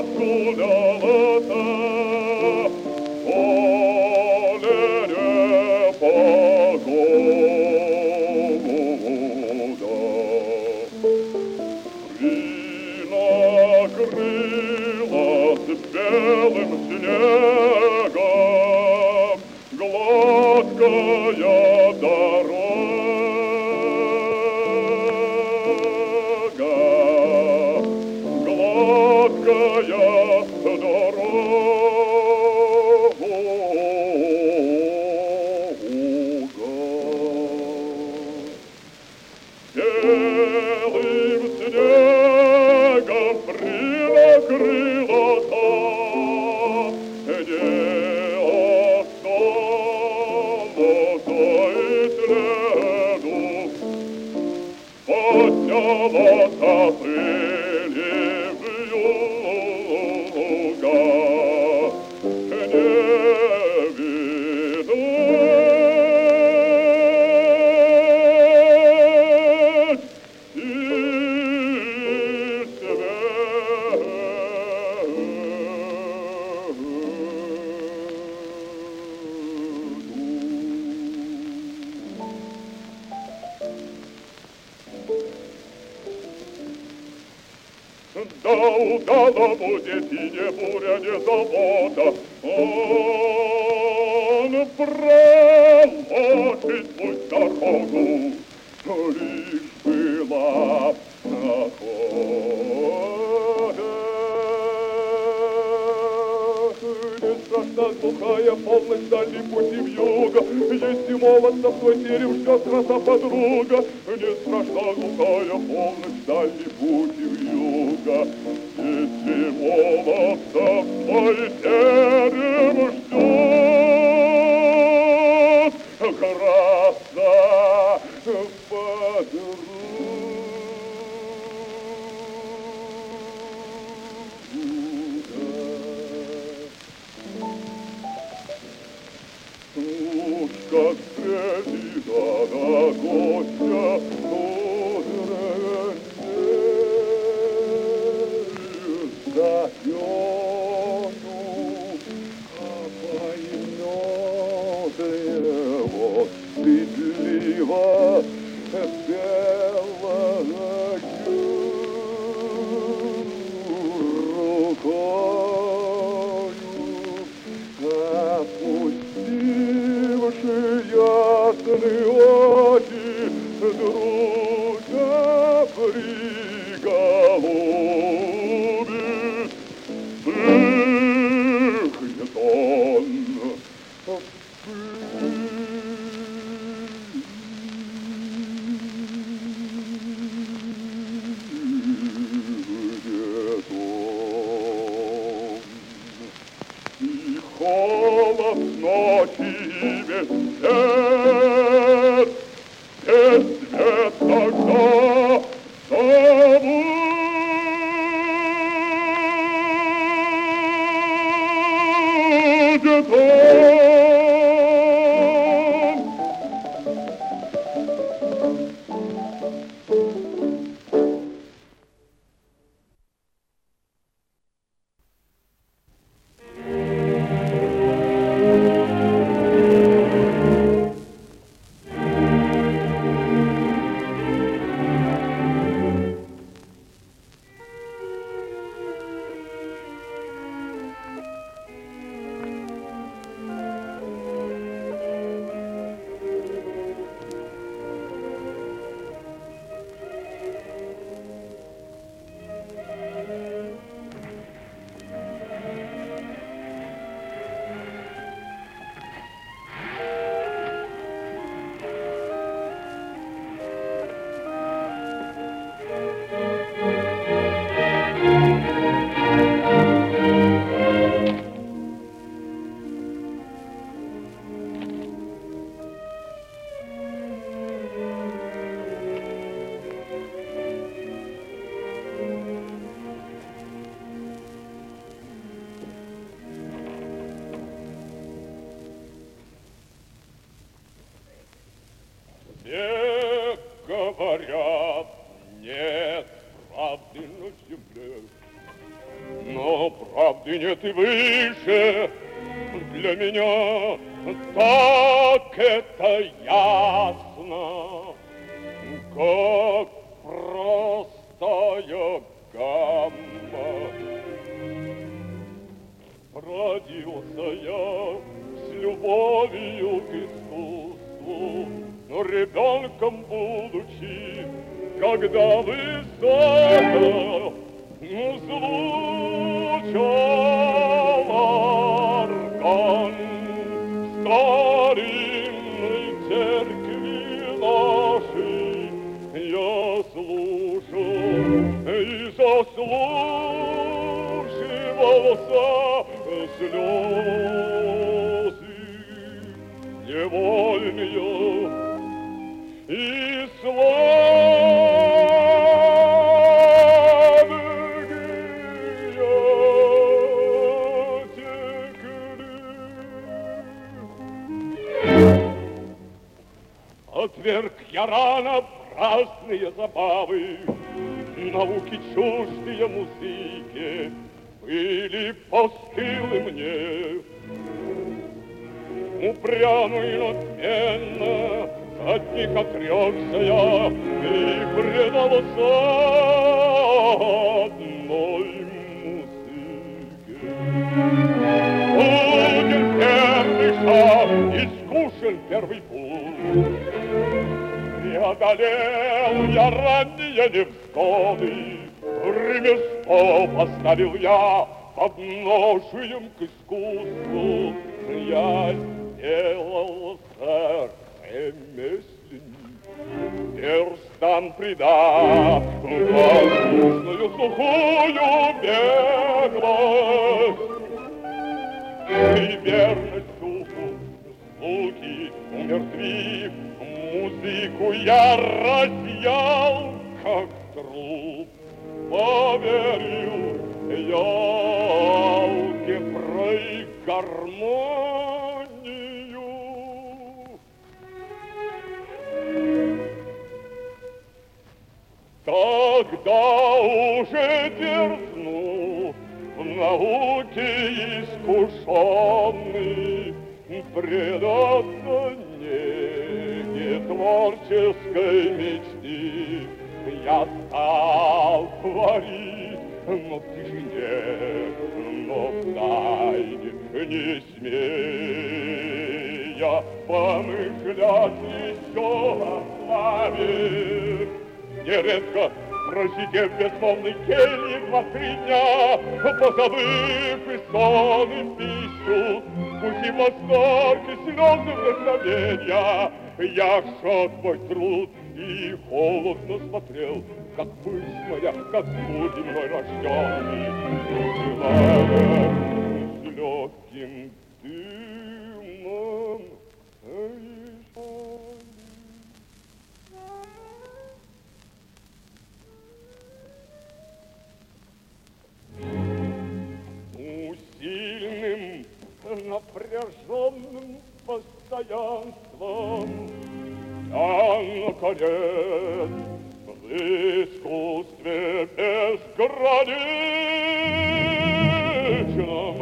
Долго будет и не буря, не забота. Он проложит путь дорогу, лишь была охота. Не страшна глухая полночь дальней пути вьюга, если молодца в твой терем ждет краса подруга. Не страшна глухая полночь дальней пути вьюга, если молодца в твой терем ждет краса подруга. Как стрелит она гостя, стыдливо белою рукою, опустивши ясные очи, друга приголубит. Дыхнет он в холод ночи без свет, без свет тогда забудет он. Все говорят, нет правды на земле. Но правды нет и выше для меня, так это ясно, как простая гамма. Родился я с любовью к искусству, но ребенком будучи, когда высоко звучал орган старинной церкви нашей, я слушал и заслушивался слезы невольные и отверг я рано праздные забавы, науки чуждые музыке были постылы мне. Упрямо и надменно от них отрекся я и предался одной музыке. Будет первый шаг, искушен первый путь. Преодолел я ранние невзгоды, ремесло поставил я подножием к искусству. Я сделался ремесленник, перстам придав воздушную сухую беглость и верность духу звуки умертвив. Музыку я разъял, как труп, поверил я алгеброй гармонию. Тогда уже дерзнул в науке искушенный предаться неге творческой мечты. Я стал творить, но в тишине, но в тайне, не смея помышлять еще о славе. Нередко, просидев в безмолвной келье 2-3 дня, позабыв и сон, и пищу, пустив восторг и слезы вдохновенья, я шел твой труд и холодно смотрел, как мысль моя, как будь мной рожденный, с легким дымом усиленным, напряженным постоянством я, наконец, в искусстве безграничном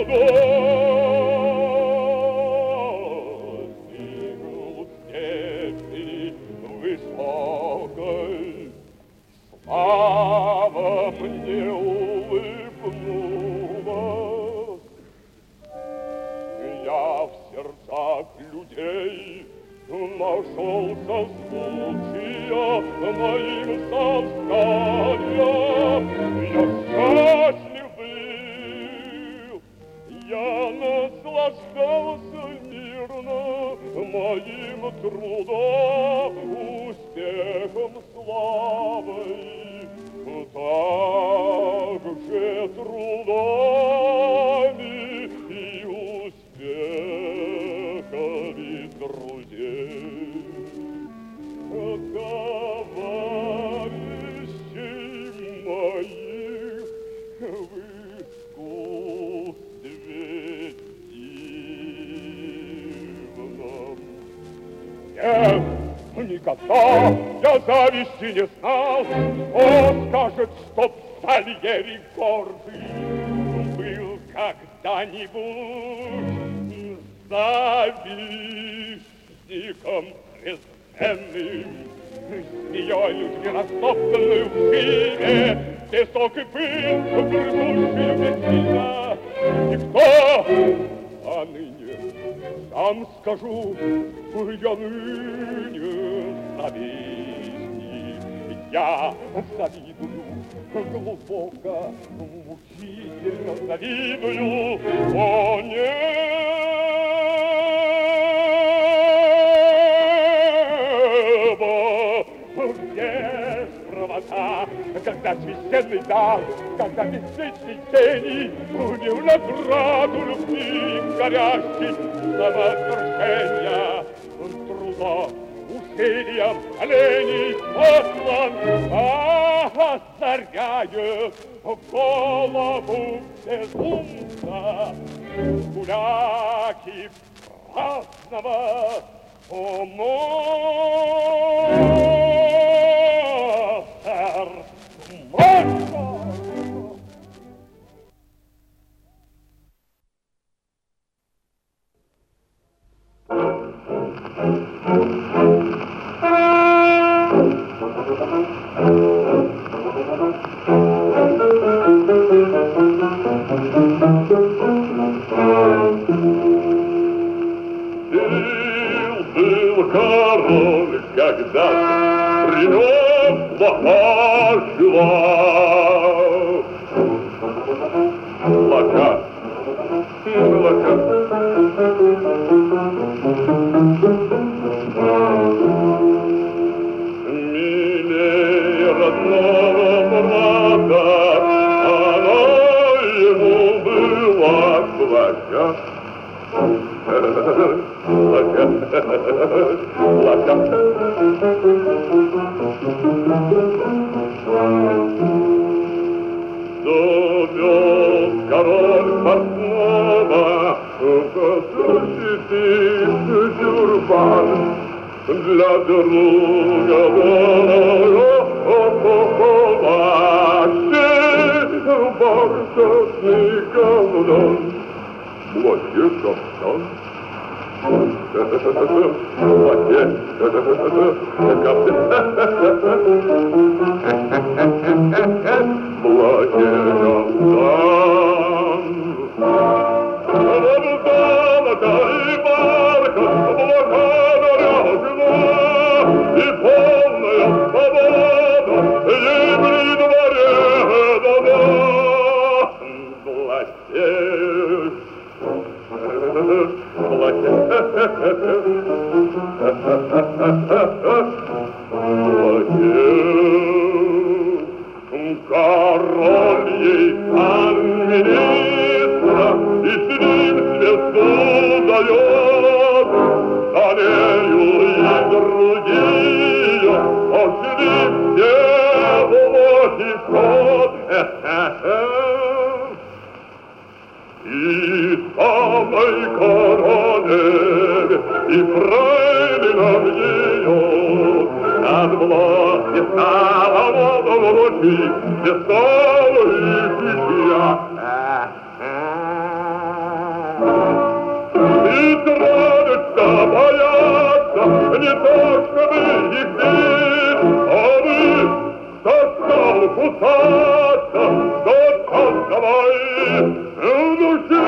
достигнул степени высокой. Слава мне улыбнулась. Я в сердцах людей нашел созвучия моим составлям. Я счастлив был, я наслаждался мирно моим трудом, успехом, славой, также трудами и успехами друзей. Товарищей моих в искусстве дивном. Нет, никогда я зависти не знал, кто скажет, чтоб Сальери гордый был когда-нибудь завистником презренным, змеей людьми растоптанную в шире, песок и пыль, грызущую бессильно. Никто, а ныне, сам скажу, я ныне завистник, я завидую, глубоко, мучительно завидую, о небо, где правота, когда священный дар, когда бессмертный гений унил награду любви горящей самосвершения труда. Усилием оленей послан, озаряет голову безумца. Гуляки праздного Моцарт, Моцарт. Был король, когда принес лохачила. Плакат, плакат. Милее родного брата, она ему была плакат. Довез король портного защитить тюрбан для друга бархатный ковдон. Платье кафтан. Платье кафтан. Платье кафтан. Вот золото и бархат, блокада ряжена, и полная свобода ей при дворе дана. Платье король ей сан-министра и с ним звезду дает, за нею и другие пошли все в лохи и самой королеве, и фрейлинам ее от власти стала водолочи, не стала их я. И тронуться боятся, не то, чтобы их бить, а вы со стол кусаться, что там давай души.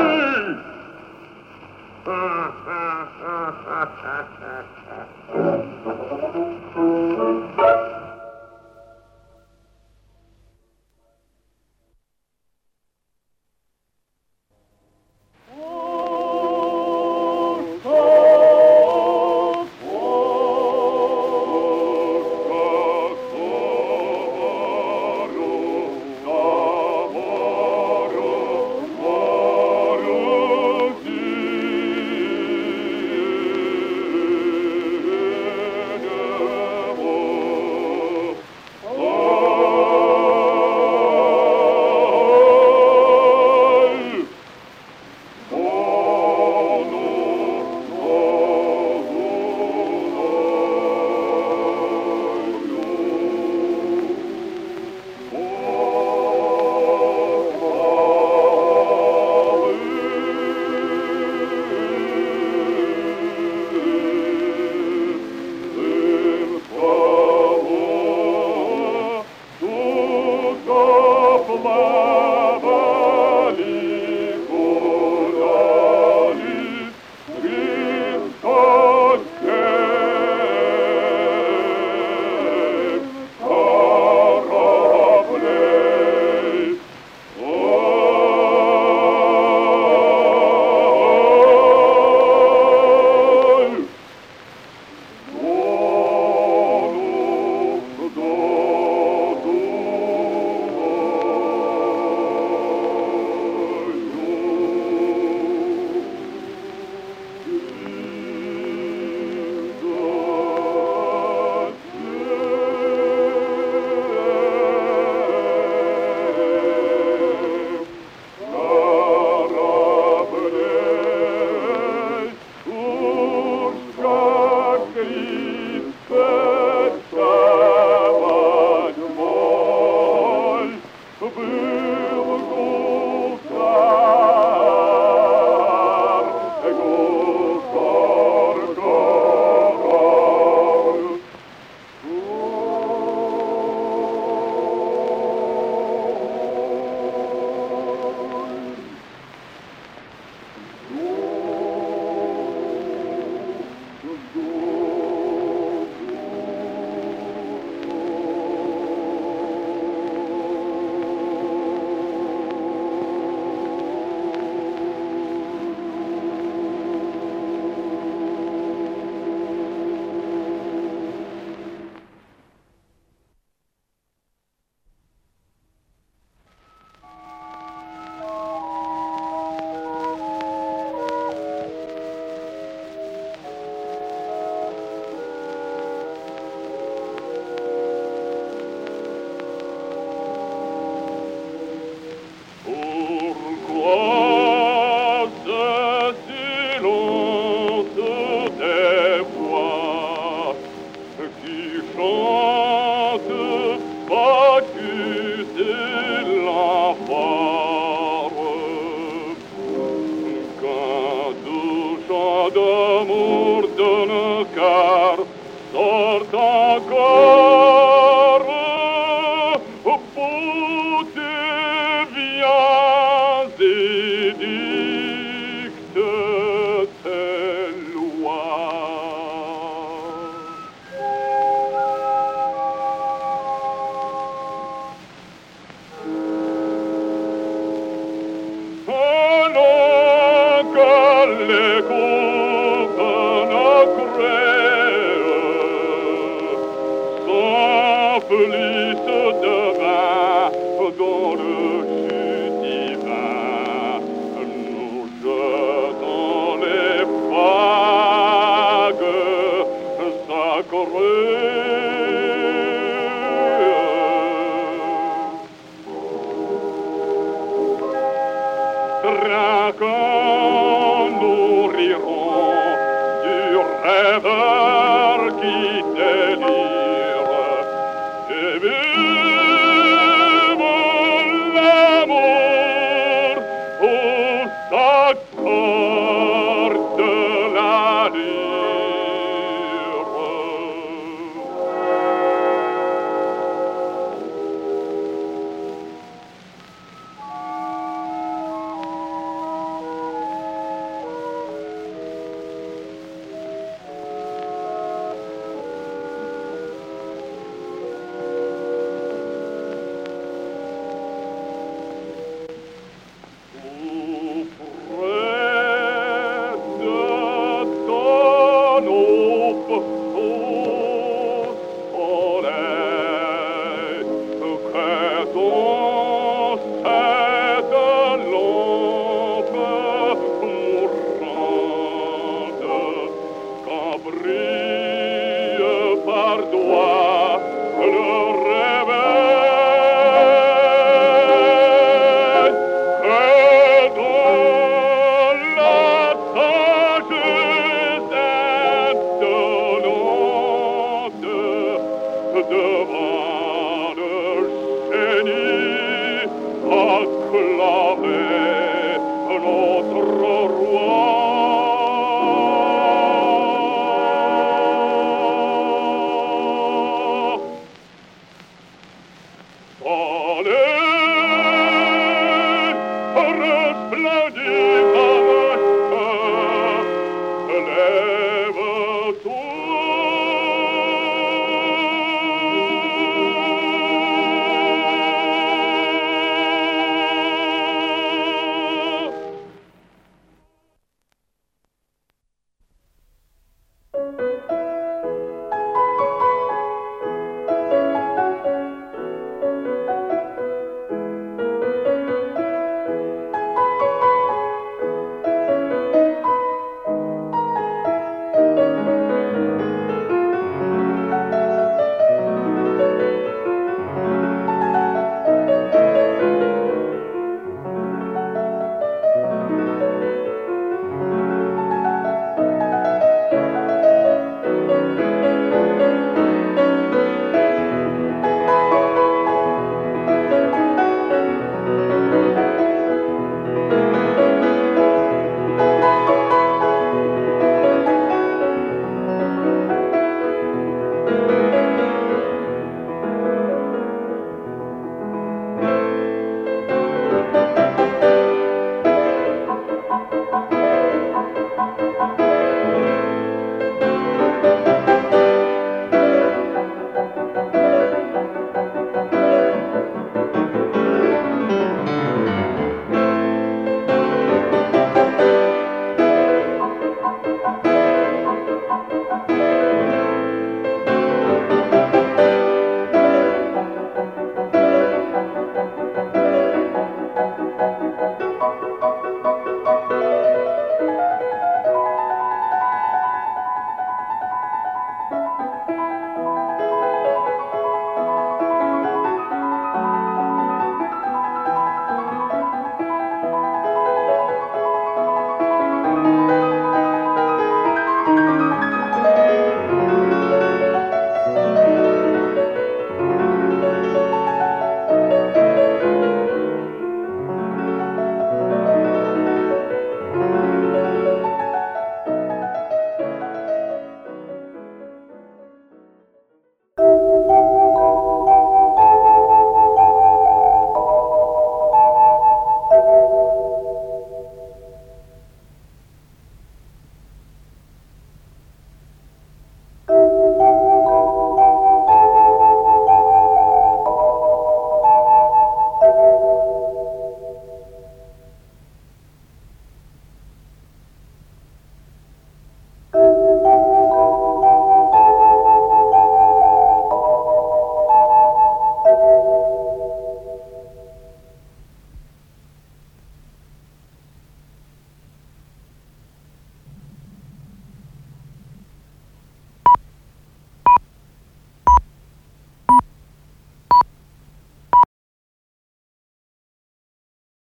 Draco